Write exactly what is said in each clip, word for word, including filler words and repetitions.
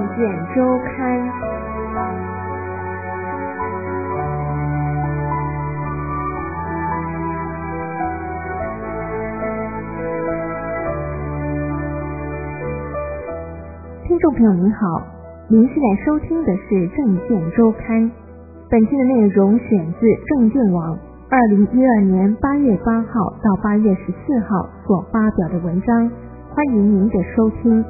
见周刊。听众朋友您好，您现在收听的是证件周刊。本期的内容选自证件网二零一二年八月八号到八月十四号所发表的文章，欢迎您的收听。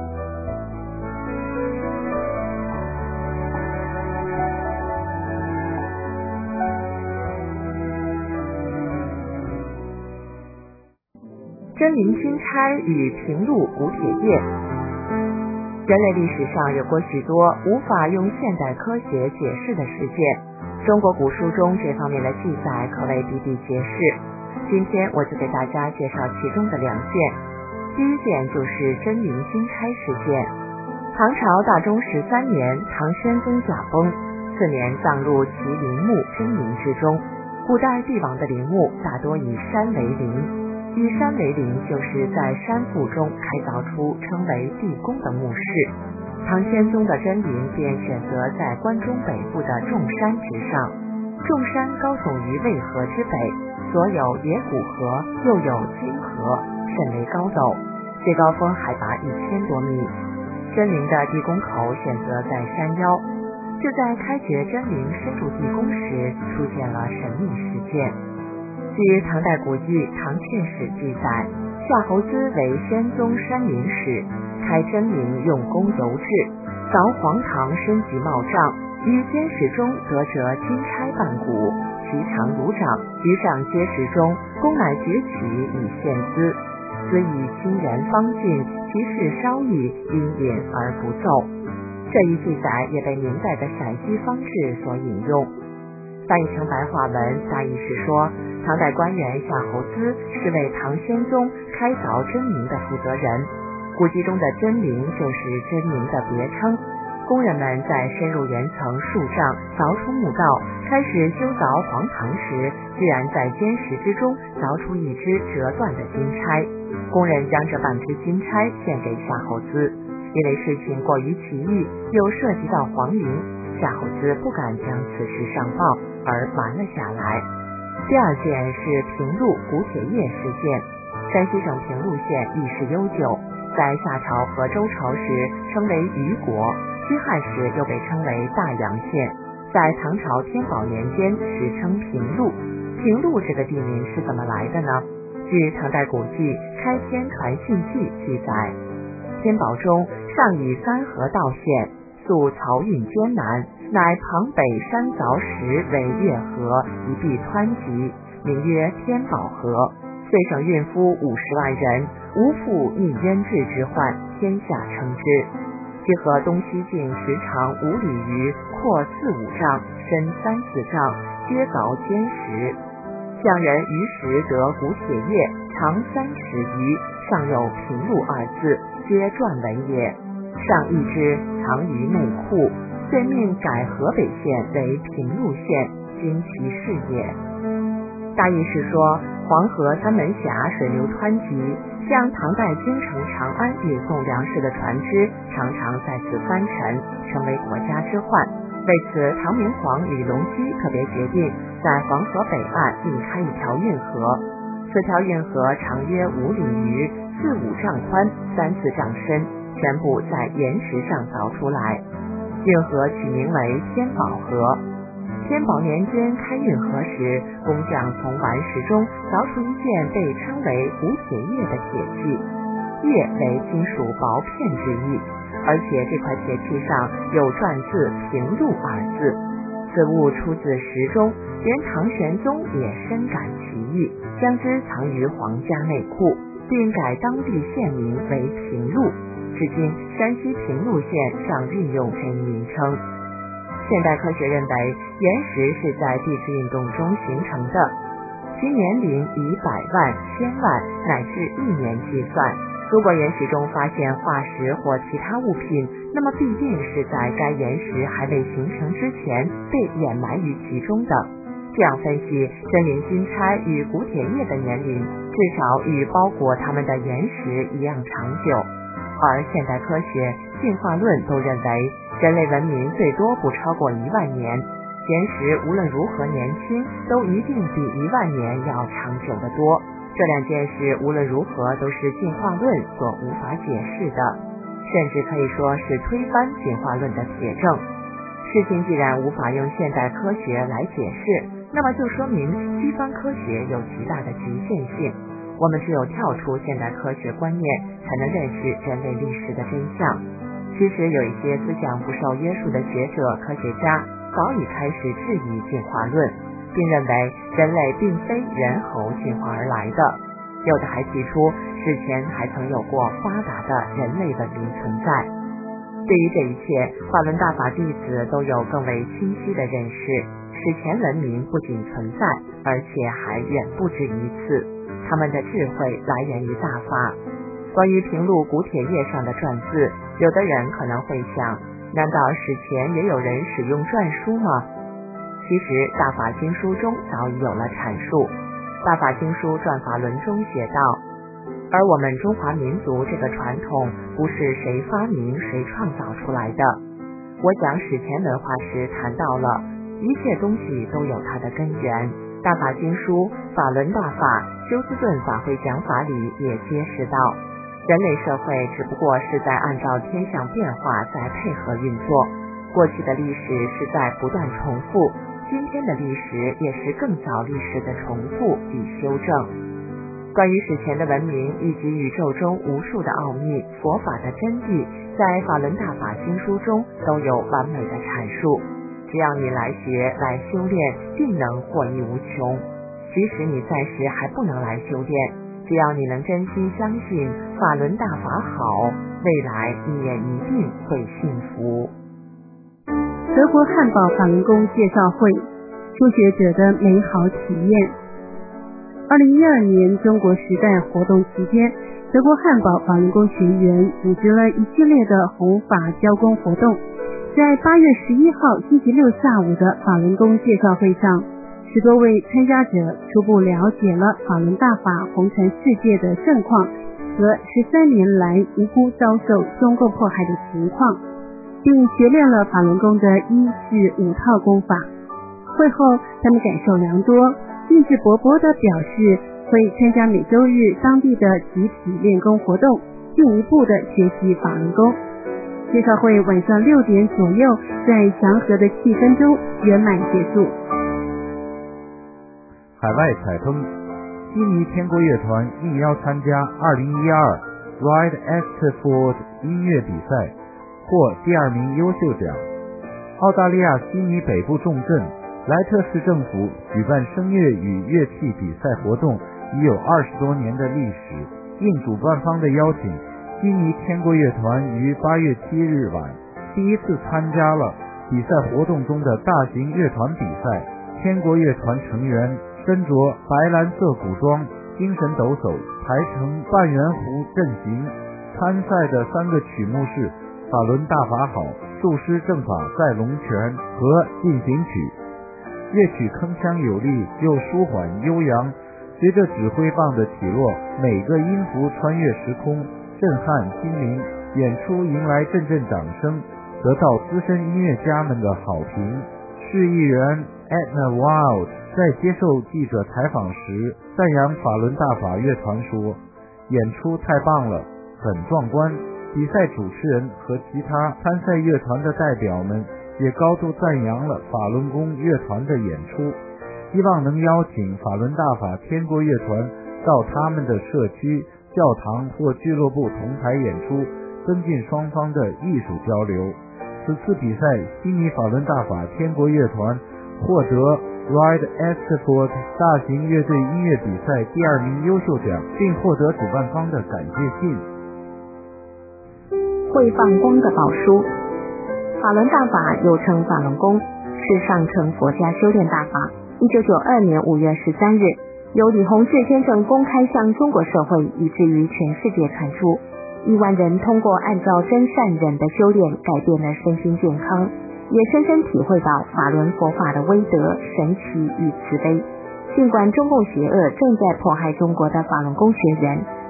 真灵钦差与平陆古铁业。人类历史上有过许多无法用现代科学解释的事件，中国古书中这方面的记载可谓比比皆是。今天我就给大家介绍其中的两件。第一件就是真灵钦差事件。唐朝大中十三年，唐宣宗驾崩，次年葬入其陵墓真灵之中。古代帝王的陵墓大多以山为陵，以山为陵，就是在山腹中开凿出称为地宫的墓室。唐宣宗的真灵便选择在关中北部的众山之上。众山高耸于渭河之北，所有野古河，又有金河，甚为高陡，最高峰海拔一千多米。真灵的地宫口选择在山腰。就在开掘真灵深入地宫时，出现了神秘事件。据唐代古迹《唐劝史》记载，夏侯资为宣宗山林使，开真灵用功尤质，凿黄堂深及茂帐，于监室中得折金钗半股，其长如掌，于上阶石中，公乃举起以献资。资以亲人方进，其事稍异，因隐而不奏。这一记载也被明代的陕西方志所引用。翻译成白话文，大意是说，唐代官员夏侯资是为唐宣宗开凿真灵的负责人，古迹中的真灵就是真灵的别称。工人们在深入岩层数丈，凿出墓道，开始修凿黄堂时，居然在坚石之中凿出一只折断的金钗。工人将这半只金钗献给夏侯资，因为事情过于奇异，又涉及到皇陵，夏侯资不敢将此事上报，而瞒了下来。第二件是平陆古铁业事件。山西省平陆县历史悠久，在夏朝和周朝时称为虞国，西汉时又被称为大阳县，在唐朝天宝年间史称平陆。平陆这个地名是怎么来的呢？据唐代古迹《开天传信记》记载，天宝中上以三河道县，素漕运艰难，乃旁北山凿石为越河，以避湍急，名曰天宝河。遂省运夫五十万人，无复逆渊质之患，天下称之。其河东西径时长五里余，阔四五丈，深三四丈，皆凿坚石。匠人于时得古铁业，长三尺余，上有平陆二字，皆篆文也。上译之，藏于内库，遂命改河北县为平陆县，今其事也。大意是说，黄河三门峡水流湍急，向唐代京城长安运送粮食的船只常常在此翻沉，成为国家之患。为此，唐明皇李隆基特别决定在黄河北岸另开一条运河。此条运河长约五里余，四五丈宽，三四丈深，全部在岩石上凿出来。运河取名为天宝河。天宝年间开运河时，工匠从顽石中凿出一件被称为古铁业的铁器，业为金属薄片之意，而且这块铁器上有篆字平陆二字。此物出自石中，连唐玄宗也深感奇异，将之藏于皇家内库，并改当地县名为平陆。至今山西平陆县尚运用这一名称。现代科学认为，岩石是在地质运动中形成的，其年龄以百万、千万乃至亿年计算。如果岩石中发现化石或其他物品，那么必定是在该岩石还未形成之前被掩埋于其中的。这样分析，真灵钦差与古铁业的年龄至少与包裹它们的岩石一样长久。而现代科学进化论都认为人类文明最多不超过一万年，岩石无论如何年轻，都一定比一万年要长久得多。这两件事无论如何都是进化论所无法解释的，甚至可以说是推翻进化论的铁证。事情既然无法用现代科学来解释，那么就说明西方科学有极大的局限性。我们只有跳出现代科学观念，才能认识人类历史的真相。其实有一些思想不受约束的学者、科学家早已开始质疑进化论，并认为人类并非人猴进化而来的。有的还提出史前还曾有过发达的人类文明存在。对于这一切，法轮大法弟子都有更为清晰的认识，史前文明不仅存在，而且还远不止一次。他们的智慧来源于大法。关于平陆古铁页上的篆字，有的人可能会想，难道史前也有人使用篆书吗？其实大法经书中早已有了阐述。大法经书传法轮中写道，而我们中华民族这个传统不是谁发明谁创造出来的。我讲史前文化时谈到了，一切东西都有它的根源。大法经书、法轮大法、休斯顿法会讲法里也揭示到，人类社会只不过是在按照天象变化在配合运作，过去的历史是在不断重复，今天的历史也是更早历史的重复与修正。关于史前的文明以及宇宙中无数的奥秘、佛法的真谛，在法轮大法经书中都有完美的阐述。只要你来学来修炼，定能获益无穷。即使你暂时还不能来修炼，只要你能真心相信法轮大法好，未来你也一定会幸福。 德国汉堡法轮功介绍会，初学者的美好体验。二零一二年中国时代活动期间，德国汉堡法轮功学员组织了一系列的弘法教功活动。在八月十一号星期六下午的法轮功介绍会上，十多位参加者初步了解了法轮大法红尘世界的盛况和十三年来无辜遭受中共迫害的情况，并学练了法轮功的一至五套功法。会后他们感受良多，兴致勃勃地表示会参加每周日当地的集体练功活动，进一步的学习法轮功。介绍会晚上六点左右在祥和的气氛中圆满结束。 海外采风，悉尼天国乐团应邀参加二零一二 Ride Exford 音乐比赛，获第二名优秀奖。澳大利亚悉尼北部重镇莱特市政府举办声乐与乐器比赛活动已有二十多年的历史，应主办方的邀请，悉尼天国乐团于八月七日晚第一次参加了比赛活动中的大型乐团比赛。天国乐团成员身着白蓝色古装，精神抖擞，排成半圆弧阵型。参赛的三个曲目是法轮大法好、术师正法在龙泉和进行曲。乐曲铿锵有力又舒缓悠扬，随着指挥棒的起落，每个音符穿越时空，震撼心灵。演出迎来阵阵掌声，得到资深音乐家们的好评。市议员 Edna Wild 在接受记者采访时赞扬法轮大法乐团说，演出太棒了，很壮观。比赛主持人和其他参赛乐团的代表们也高度赞扬了法轮功乐团的演出，希望能邀请法轮大法天国乐团到他们的社区、教堂或俱乐部同台演出，增进双方的艺术交流。此次比赛，悉尼法轮大法天国乐团获得 Ride Exford 大型乐队音乐比赛第二名优秀奖，并获得主办方的感谢信。 会放光的宝书。法轮大法又称法轮功，是上乘佛家修炼大法。一九九二年五月十三日，由李洪志先生公开向中国社会以至于全世界传出。亿万人通过按照真善忍的修炼，改变了身心健康，也深深体会到法轮佛法的威德、神奇与慈悲。尽管中共邪恶正在迫害中国的法轮功学员，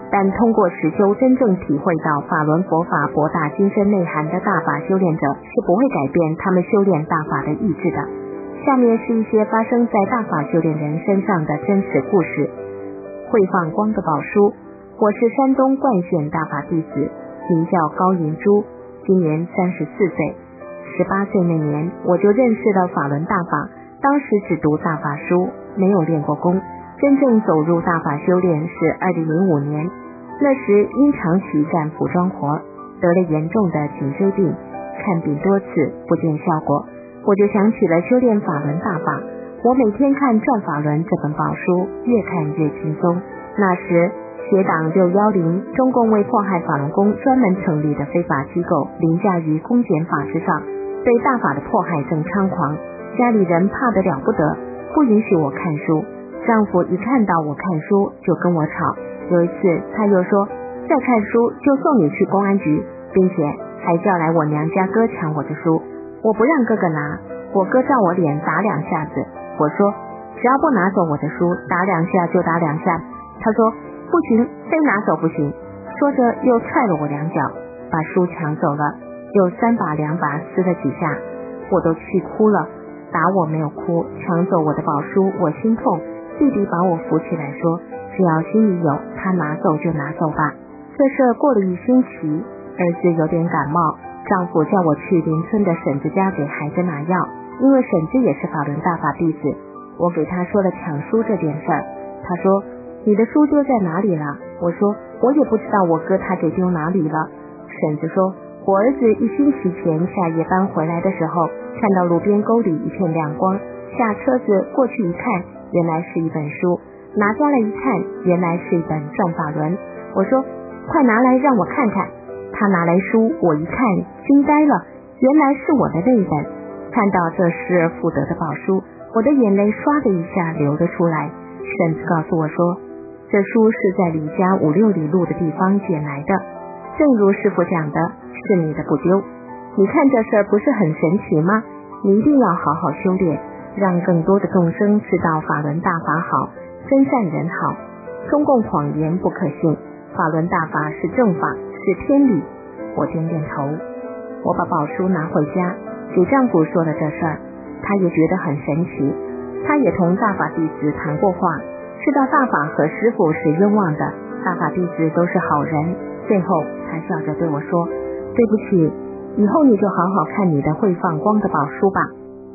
但通过实修真正体会到法轮佛法博大精深内涵的大法修炼者是不会改变他们修炼大法的意志的。下面是一些发生在大法修炼人身上的真实故事。会放光的宝书，我是山东冠县大法弟子，名叫高银珠，今年三十四岁。十八岁那年我就认识了法轮大法，当时只读大法书，没有练过功，真正走入大法修炼是二零零五年。那时因长期干服装活，得了严重的颈椎病，看病多次不见效果，我就想起了修炼法轮大法。我每天看《转法轮》这本宝书，越看越轻松。那时邪党六一零，中共为迫害法轮功专门成立的非法机构，凌驾于公检法之上，对大法的迫害更猖狂。家里人怕得了不得，不允许我看书。丈夫一看到我看书就跟我吵，有一次他又说再看书就送你去公安局，并且还叫来我娘家哥抢我的书。我不让哥哥拿，我哥照我脸打两下子。我说只要不拿走我的书，打两下就打两下。他说不行，非拿走不行。说着又踹了我两脚，把书抢走了，又三把两把撕了几下，我都气哭了。打我没有哭，抢走我的宝书我心痛。弟弟把我扶起来说，只要心里有，他拿走就拿走吧。这事过了一星期，儿子有点感冒，丈夫叫我去邻村的婶子家给孩子拿药，因为婶子也是法轮大法弟子。我给他说了抢书这件事儿，他说你的书丢在哪里了？我说我也不知道我哥他给丢哪里了。婶子说我儿子一星期前下夜班回来的时候，看到路边沟里一片亮光，下车子过去一看，原来是一本书，拿下来一看，原来是一本《转法轮》。我说快拿来让我看看。他拿来书，我一看惊呆了，原来是我的那本。看到这是福德的宝书，我的眼泪唰的一下流了出来。婶子告诉我说，这书是在离家五六里路的地方捡来的，正如师父讲的，是你的不丢。你看这事儿不是很神奇吗？你一定要好好修炼，让更多的众生知道法轮大法好，真善人好。中共谎言不可信，法轮大法是正法，是天理。我点点头。我把宝书拿回家，给丈夫说了这事儿，他也觉得很神奇。他也同大法弟子谈过话，知道大法和师父是冤枉的，大法弟子都是好人。最后他笑着对我说，对不起，以后你就好好看你的会放光的宝书吧。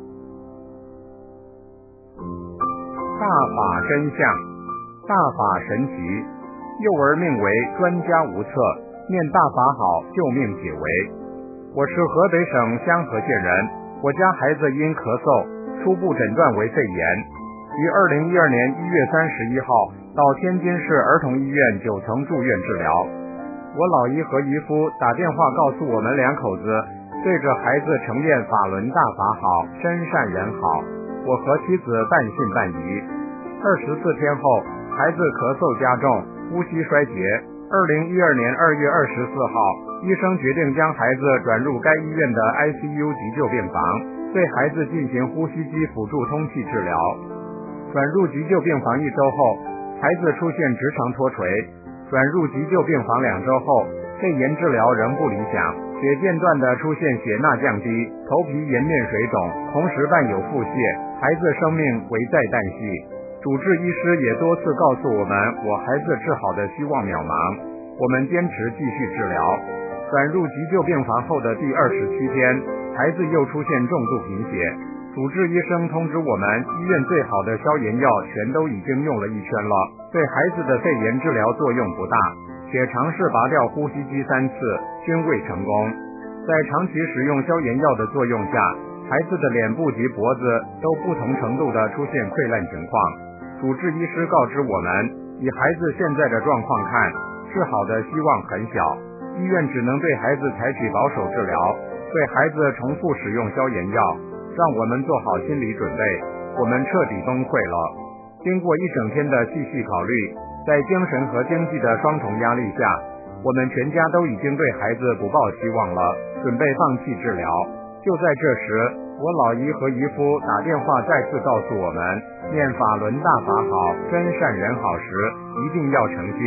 大法真相，大法神奇，幼儿命为专家无策，念大法好，救命解围。我是河北省香河县人，我家孩子因咳嗽，初步诊断为肺炎，于二零一二年一月三十一号到天津市儿童医院九层住院治疗。我老姨和姨夫打电话告诉我们两口子，对着孩子呈现法轮大法好，真善人好。我和妻子半信半疑。二十四天后，孩子咳嗽加重，呼吸衰竭。二零一二年二月二十四号，医生决定将孩子转入该医院的 I C U 急救病房，对孩子进行呼吸机辅助通气治疗。转入急救病房一周后，孩子出现直肠脱垂。转入急救病房两周后，肺炎治疗仍不理想，血间断的出现血钠降低，头皮颜面水肿，同时伴有腹泻，孩子生命危在旦夕。主治医师也多次告诉我们，我孩子治好的希望渺茫。我们坚持继续治疗。转入急救病房后的第二十七天，孩子又出现重度贫血。主治医生通知我们，医院最好的消炎药全都已经用了一圈了，对孩子的肺炎治疗作用不大，且尝试拔掉呼吸机三次，均未成功。在长期使用消炎药的作用下，孩子的脸部及脖子都不同程度的出现溃烂情况。主治医师告知我们，以孩子现在的状况看，治好的希望很小，医院只能对孩子采取保守治疗，对孩子重复使用消炎药，让我们做好心理准备。我们彻底崩溃了。经过一整天的细细考虑，在精神和经济的双重压力下，我们全家都已经对孩子不抱希望了，准备放弃治疗。就在这时，我老姨和姨夫打电话再次告诉我们，念法轮大法好，真善人好时，一定要诚心，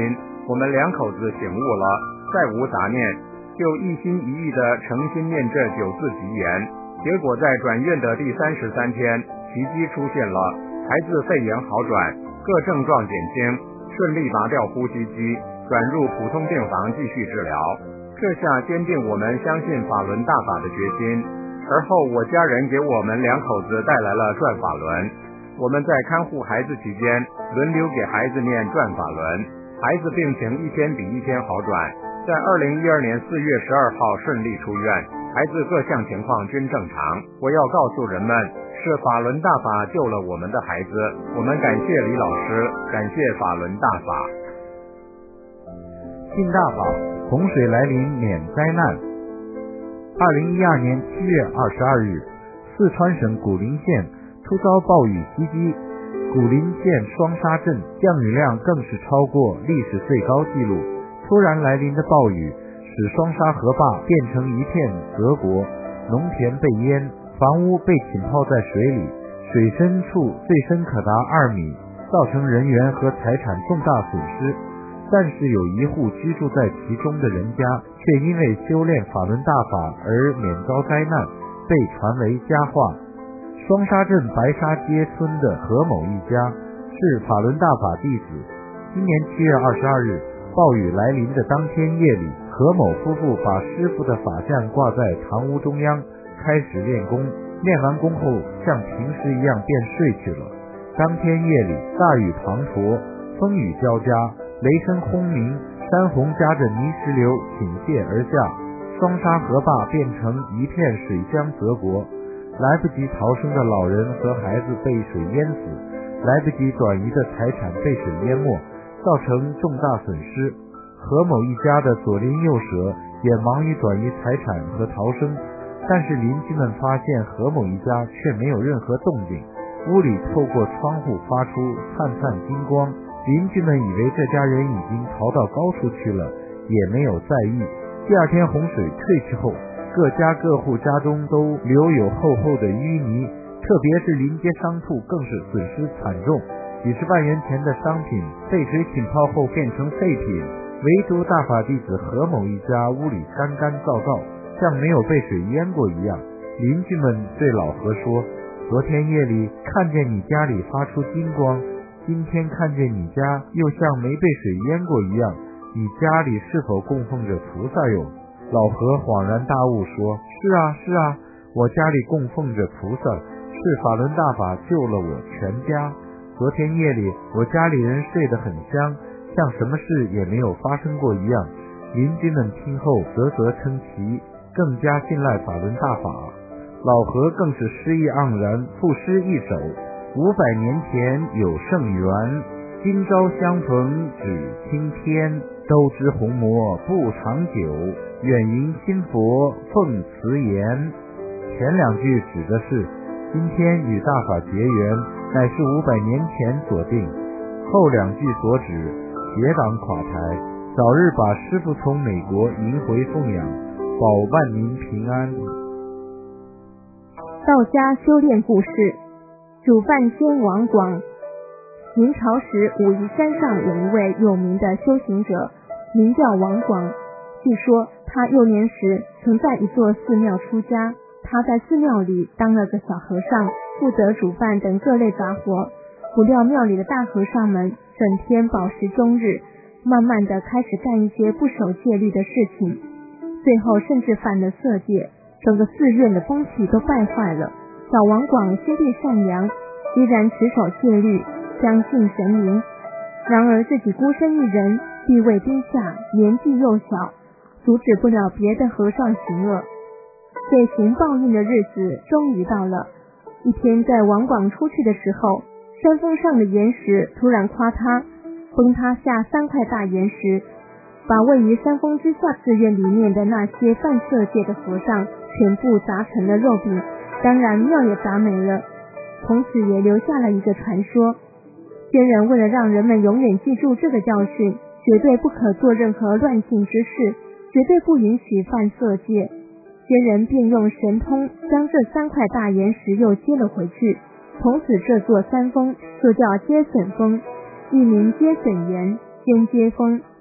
我们两口子醒悟了，再无杂念，就一心一意地诚心念这九字吉言。结果在转院的第三十三天，奇迹出现了，孩子肺炎好转，各症状减轻，顺利拔掉呼吸机，转入普通病房继续治疗。这下坚定我们相信法轮大法的决心。而后我家人给我们两口子带来了转法轮，我们在看护孩子期间轮流给孩子念转法轮，孩子病情一天比一天好转，在二零一二年四月十二号顺利出院，孩子各项情况均正常。我要告诉人们，是法轮大法救了我们的孩子，我们感谢李老师，感谢法轮大法。 信大法，洪水来临免灾难。二零一二年七月二十二日，四川省古林县突遭暴雨袭击，古林县双沙镇降雨量更是超过历史最高纪录。突然来临的暴雨使双沙河坝变成一片泽国，农田被淹，房屋被浸泡在水里，水深处最深可达二米，造成人员和财产重大损失。但是有一户居住在其中的人家却因为修炼法轮大法而免遭灾难，被传为佳话。双沙镇白沙街村的何某一家是法轮大法弟子。今年七月二十二日，暴雨来临的当天夜里，何某夫妇把师傅的法扇挂在堂屋中央，开始练功。练完功后，像平时一样便睡去了。当天夜里，大雨滂沱，风雨交加，雷声轰鸣，山洪夹着泥石流倾泻而下，双沙河坝变成一片水浆泽国。来不及逃生的老人和孩子被水淹死，来不及转移的财产被水淹没，造成重大损失。何某一家的左邻右舍也忙于转移财产和逃生，但是邻居们发现何某一家却没有任何动静，屋里透过窗户发出灿灿金光，邻居们以为这家人已经逃到高处去了，也没有在意。第二天洪水退去后，各家各户家中都留有厚厚的淤泥，特别是临街商铺更是损失惨重，几十万元钱的商品被水浸泡后变成废品，唯独大法弟子何某一家屋里干干燥燥，像没有被水淹过一样。邻居们对老何说，昨天夜里看见你家里发出金光，今天看见你家又像没被水淹过一样，你家里是否供奉着菩萨哟？老何恍然大悟说，是啊是啊，我家里供奉着菩萨，是法轮大法救了我全家。昨天夜里我家里人睡得很香，像什么事也没有发生过一样。邻居们听后啧啧称奇，更加信赖法轮大法。老何更是诗意盎然，赋诗一首，五百年前有圣缘，今朝相逢只青天，都知红魔不长久，愿迎新佛奉慈言。前两句指的是今天与大法结缘乃是五百年前所定，后两句所指结党垮台，早日把师父从美国迎回奉养，保万民平安。 道家修炼故事。主办仙王广。明朝时，武夷山上有一位有名的修行者，名叫王广。据说他幼年时曾在一座寺庙出家，他在寺庙里当了个小和尚，负责主办等各类杂活。不料庙里的大和尚们整天饱食终日，慢慢的开始干一些不守戒律的事情，最后甚至犯了色戒，整个寺院的风气都败坏了。小王广心地善良，依然持守戒律，相信神明。然而自己孤身一人，地位低下，年纪又小，阻止不了别的和尚行恶。被行报应的日子终于到了。一天在王广出去的时候，山峰上的岩石突然垮塌，崩塌下三块大岩石，把位于山峰之下寺院里面的那些犯色戒的和尚全部砸成了肉饼，当然庙也砸没了。从此也留下了一个传说，仙人为了让人们永远记住这个教训，绝对不可做任何乱性之事，绝对不允许犯色戒。仙人便用神通将这三块大岩石又接了回去，从此这座山峰就叫接损峰，一名接损岩，仙接峰。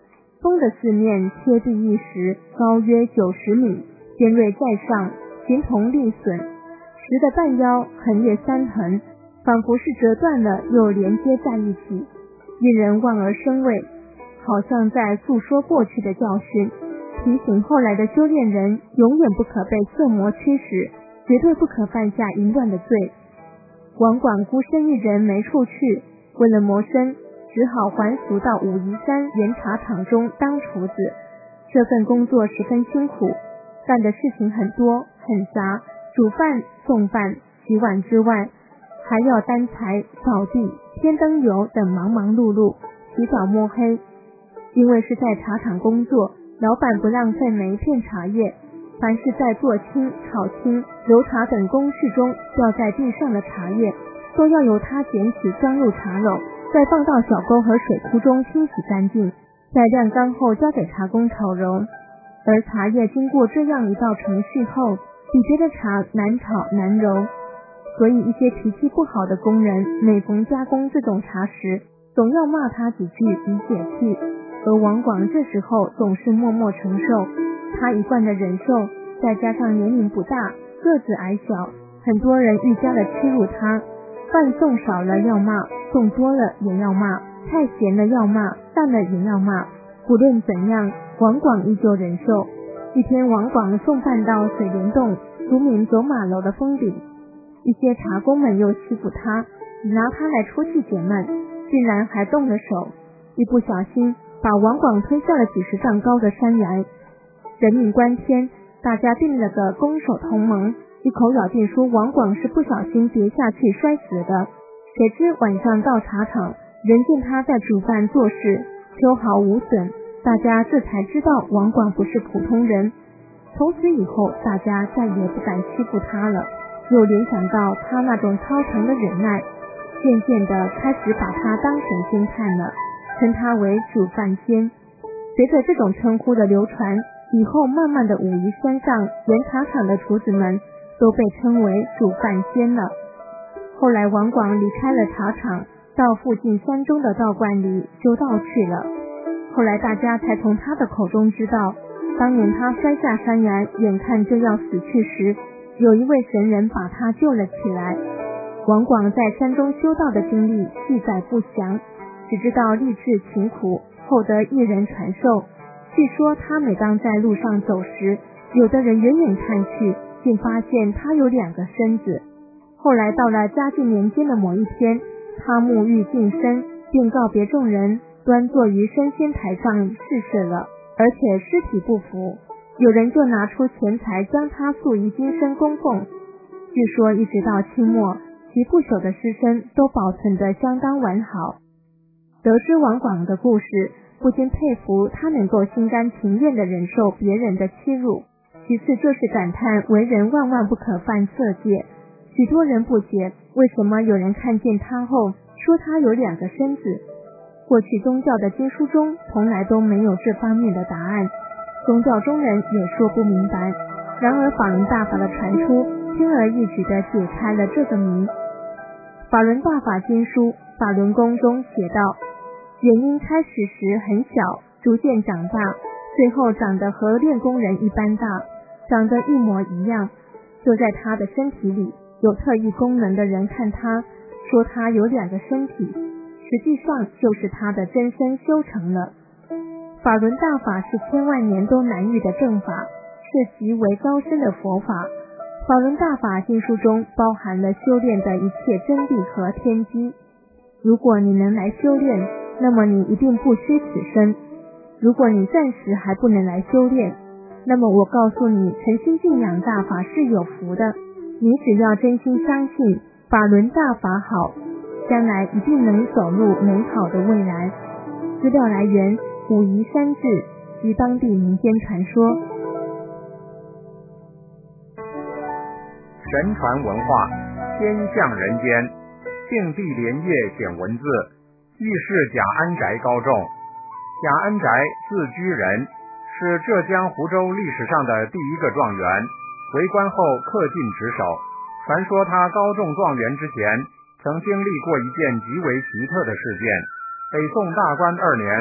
峰的四面贴地一石，高约九十米，尖锐在上，形同立笋，石的半腰横越三横，仿佛是折断了又连接在一起，令人望而生畏，好像在诉说过去的教训，提醒后来的修炼人永远不可被色魔驱使，绝对不可犯下淫乱的罪。王广孤身一人没处去，为了谋生，只好还俗到武夷山盐茶厂中当厨子。这份工作十分辛苦，干的事情很多很杂，煮饭、送饭、洗碗之外，还要担柴、扫地、添灯油等忙忙碌碌，起早摸黑。因为是在茶厂工作，老板不浪费每一片茶叶，凡是在做青、炒青、揉茶等工序中掉在地上的茶叶，都要由他捡起装入茶篓，再放到小沟和水库中清洗干净，在晾干后交给茶工炒揉。而茶叶经过这样一道程序后，比别的茶难炒难揉，所以一些脾气不好的工人每逢加工这种茶时，总要骂他几句以解气。而王广这时候总是默默承受，他一贯的忍受，再加上年龄不大，个子矮小，很多人愈加的屈辱他，饭送少了要骂，送多了也要骂，太咸了要骂，淡了也要骂。不论怎样，王广依旧忍受。一天，王广送饭到水帘洞俗名走马楼的峰顶，一些茶工们又欺负他，只拿他来出气解闷，竟然还动了手，一不小心把王广推下了几十丈高的山崖。人命关天，大家定了个攻守同盟，一口咬定说王广是不小心跌下去摔死的。谁知晚上到茶厂，人见他在煮饭做事，秋毫无损，大家这才知道王广不是普通人。从此以后，大家再也不敢欺负他了，又联想到他那种超常的忍耐，渐渐的开始把他当神仙看了，称他为煮饭仙。随着这种称呼的流传，以后慢慢的武夷山上盐茶厂的厨子们都被称为煮饭仙了。后来王广离开了茶厂，到附近山中的道观里修道去了。后来大家才从他的口中知道，当年他摔下山崖，眼看就要死去时，有一位神人把他救了起来。王广在山中修道的经历记载不详，只知道立志勤苦，后得一人传授。据说他每当在路上走时，有的人远远看去，竟发现他有两个身子。后来到了嘉靖年间的某一天，他沐浴净身，并告别众人，端坐于升仙台上逝世了，而且尸体不腐。有人就拿出钱财将他塑于金身供奉。据说一直到清末，其不朽的尸身都保存得相当完好。得知王广的故事，不禁佩服他能够心甘情愿地忍受别人的欺辱，其次就是感叹为人万万不可犯色戒。许多人不解，为什么有人看见他后说他有两个身子？过去宗教的经书中从来都没有这方面的答案，宗教中人也说不明白。然而法轮大法的传出，轻而易举地解开了这个谜。法轮大法经书法轮功中写道，元婴开始时很小，逐渐长大，最后长得和练功人一般大，长得一模一样。就在他的身体里，有特异功能的人看他，说他有两个身体，实际上就是他的真身修成了。法轮大法是千万年都难遇的正法，是极为高深的佛法。法轮大法经书中包含了修炼的一切真谛和天机。如果你能来修炼，那么你一定不虚此生。如果你暂时还不能来修炼，那么我告诉你，诚心敬仰大法是有福的。你只要真心相信法轮大法好，将来一定能走入美好的未来。资料来源武夷山志及当地民间传说。 神传文化，天降人间，庆帝莲叶显文字，亦是贾安宅高中。贾安宅字居仁，是浙江湖州历史上的第一个状元，为官后恪尽职守。传说他高中状元之前，曾经历过一件极为奇特的事件。北宋大观二年，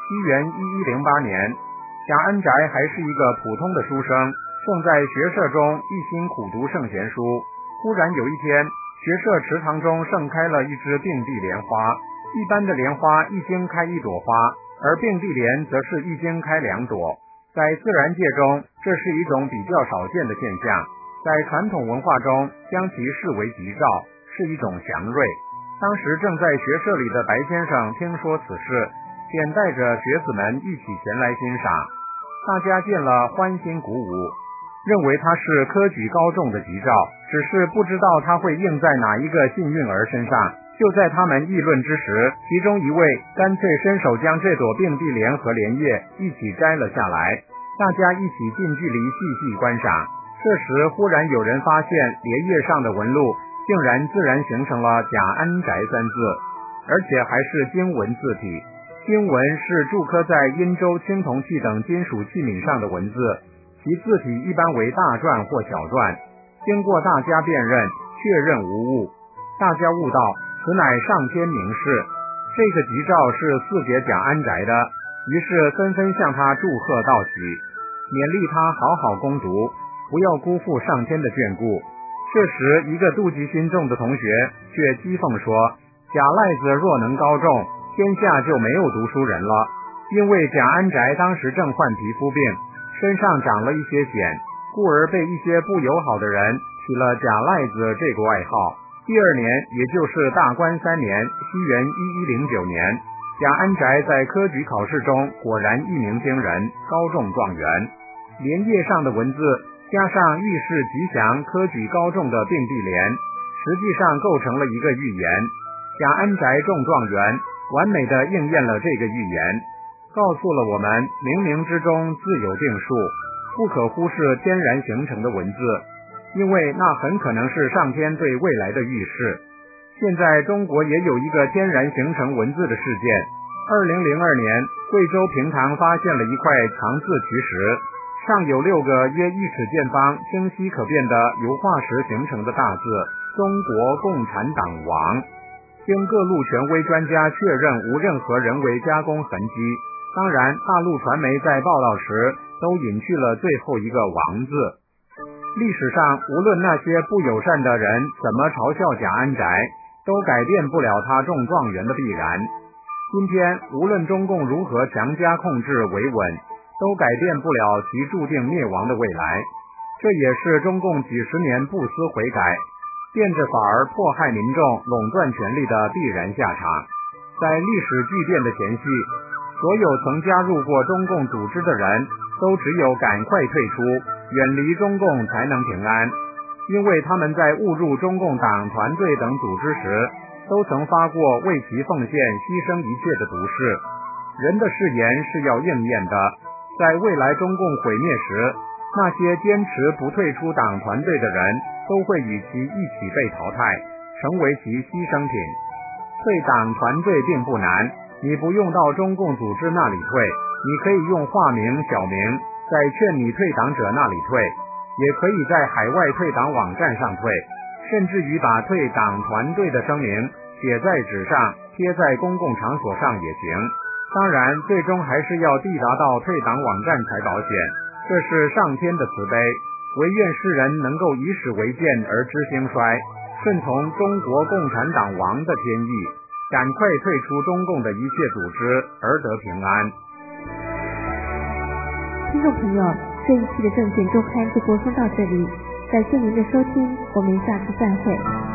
西元一一零八年，贾安宅还是一个普通的书生，正在学社中一心苦读圣贤书。忽然有一天，学社池塘中盛开了一枝并蒂莲花。一般的莲花一经开一朵花，而并蒂莲则是一经开两朵。在自然界中，这是一种比较少见的现象。在传统文化中，将其视为吉兆，是一种祥瑞。当时正在学社里的白先生听说此事，便带着学子们一起前来欣赏。大家见了欢欣鼓舞，认为它是科举高中的吉兆，只是不知道它会应在哪一个幸运儿身上。就在他们议论之时，其中一位干脆伸手将这朵并蒂莲和莲叶一起摘了下来，大家一起近距离细细观赏。这时忽然有人发现莲叶上的纹路竟然自然形成了贾安宅三字，而且还是金文字体。金文是铸刻在殷周青铜器等金属器皿上的文字，其字体一般为大篆或小篆。经过大家辨认，确认无误，大家悟道此乃上天明示，这个吉兆是赐给贾安宅的，于是纷纷向他祝贺道喜，勉励他好好攻读，不要辜负上天的眷顾。这时一个妒忌心重的同学却讥讽说，贾赖子若能高中，天下就没有读书人了。因为贾安宅当时正患皮肤病，身上长了一些茧，故而被一些不友好的人起了贾赖子这个外号。第二年，也就是大观三年，西元一一零九年，贾安宅在科举考试中果然一鸣惊人，高中状元。莲叶上的文字加上预示吉祥科举高中的并蒂莲，实际上构成了一个预言。贾安宅中状元，完美的应验了这个预言，告诉了我们冥冥之中自有定数，不可忽视天然形成的文字，因为那很可能是上天对未来的预示。现在中国也有一个天然形成文字的事件。二零零二年，贵州平塘发现了一块长字渠石，上有六个约一尺见方、清晰可辨的由化石形成的大字“中国共产党网”。经各路权威专家确认无任何人为加工痕迹，当然大陆传媒在报道时都隐去了最后一个王字。历史上无论那些不友善的人怎么嘲笑贾安宅，都改变不了他中状元的必然。今天无论中共如何强加控制维稳，都改变不了其注定灭亡的未来。这也是中共几十年不思悔改，变着法儿迫害民众、垄断权力的必然下场。在历史巨变的前夕，所有曾加入过中共组织的人都只有赶快退出，远离中共才能平安。因为他们在误入中共党团队等组织时，都曾发过为其奉献、牺牲一切的毒誓。人的誓言是要应验的，在未来中共毁灭时，那些坚持不退出党团队的人都会与其一起被淘汰，成为其牺牲品。退党团队并不难，你不用到中共组织那里退，你可以用化名、小名在劝你退党者那里退，也可以在海外退党网站上退，甚至于把退党团队的声明写在纸上，贴在公共场所上也行。当然，最终还是要递达到退党网站才保险。这是上天的慈悲，唯愿世人能够以史为鉴而知兴衰，顺从中国共产党王的天意，赶快退出中共的一切组织而得平安。 听众朋友，这一期的证券周刊就播送到这里，感谢您的收听，我们下次再会。